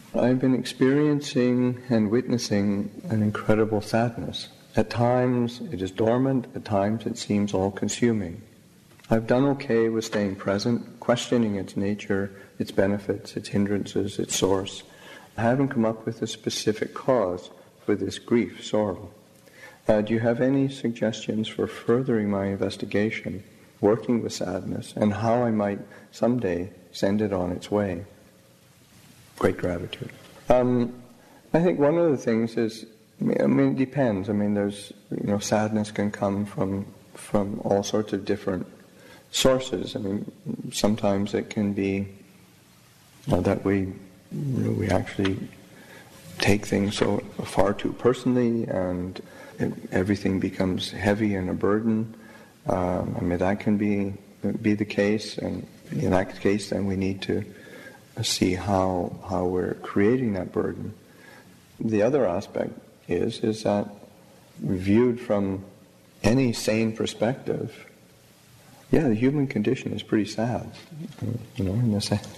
I've been experiencing and witnessing an incredible sadness. At times it is dormant, at times it seems all-consuming. I've done okay with staying present, questioning its nature, its benefits, its hindrances, its source. I haven't come up with a specific cause for this grief, sorrow. Do you have any suggestions for furthering my investigation, working with sadness, and how I might someday send it on its way? Great gratitude. I think one of the things is, it depends. There's, sadness can come from all sorts of different sources. Sometimes it can be that we actually take things so far too personally, and everything becomes heavy and a burden. That can be the case, and in that case, then we need to see how we're creating that burden. The other aspect is that viewed from any sane perspective, the human condition is pretty sad. In the sense,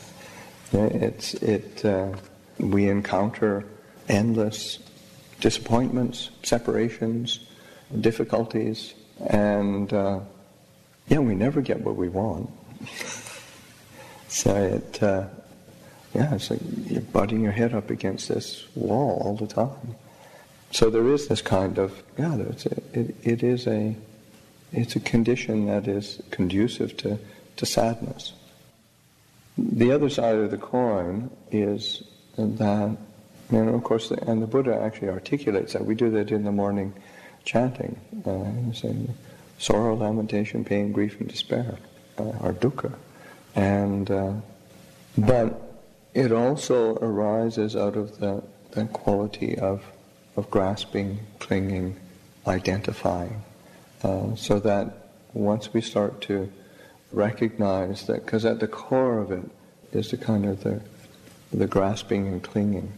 we encounter endless disappointments, separations, difficulties, and we never get what we want. So it's like you're butting your head up against this wall all the time. So there is this kind of, it's a condition that is conducive to sadness. The other side of the coin is that, of course, and the Buddha actually articulates that. We do that in the morning chanting, saying sorrow, lamentation, pain, grief, and despair are dukkha. But it also arises out of the quality of grasping, clinging, identifying. So that once we start to recognize that, because at the core of it is the kind of the grasping and clinging.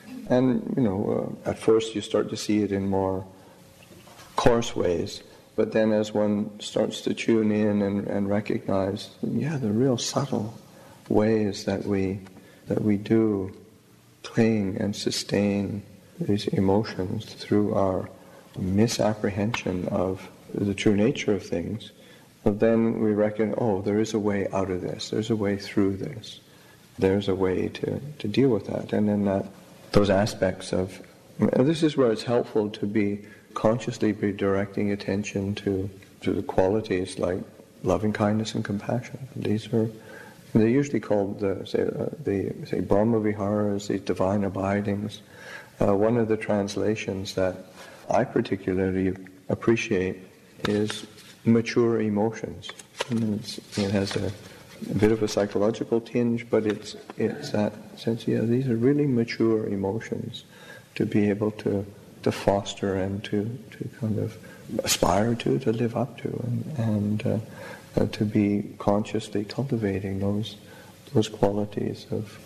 And, at first you start to see it in more coarse ways, but then as one starts to tune in and recognize, the real subtle ways that we do cling and sustain these emotions through our misapprehension of the true nature of things, then we reckon, there is a way out of this, there's a way through this, there's a way to deal with that. And then those aspects of, this is where it's helpful to be consciously directing attention to the qualities like loving kindness and compassion. They're usually called the Brahma Viharas, these divine abidings. One of the translations that I particularly appreciate is mature emotions. It has a bit of a psychological tinge, but it's that sense, these are really mature emotions to be able to foster and to kind of aspire to live up to, and to be consciously cultivating those qualities of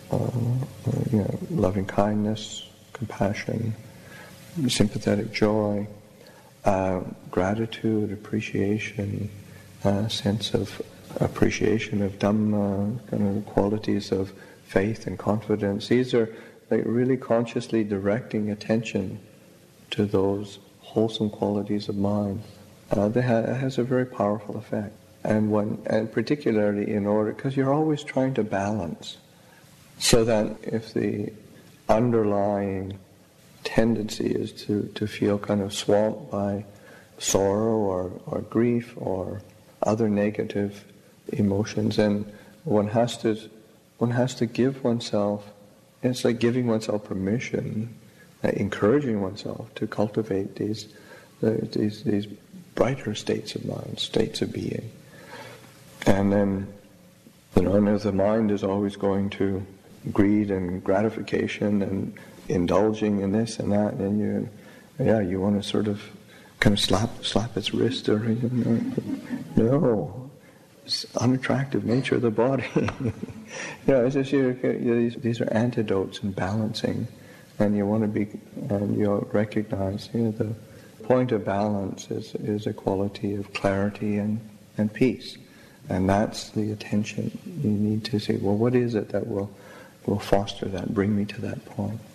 loving kindness, compassion, sympathetic joy, gratitude, appreciation, sense of appreciation of Dhamma, kind of qualities of faith and confidence. These are like really consciously directing attention to those wholesome qualities of mind. That has a very powerful effect. And particularly in order, because you're always trying to balance, so that if the underlying tendency is to feel kind of swamped by sorrow or grief or other negative emotions, then one has to give oneself, it's like giving oneself permission, encouraging oneself to cultivate these brighter states of mind, states of being. And then, if the mind is always going to greed and gratification and indulging in this and that, and you want to sort of kind of slap its wrist or no, it's unattractive nature of the body. It's just these are antidotes and balancing, and you want to be, and you recognize the point of balance is a quality of clarity and peace. And that's the attention. You need to say, well, what is it that will will foster that, bring me to that point.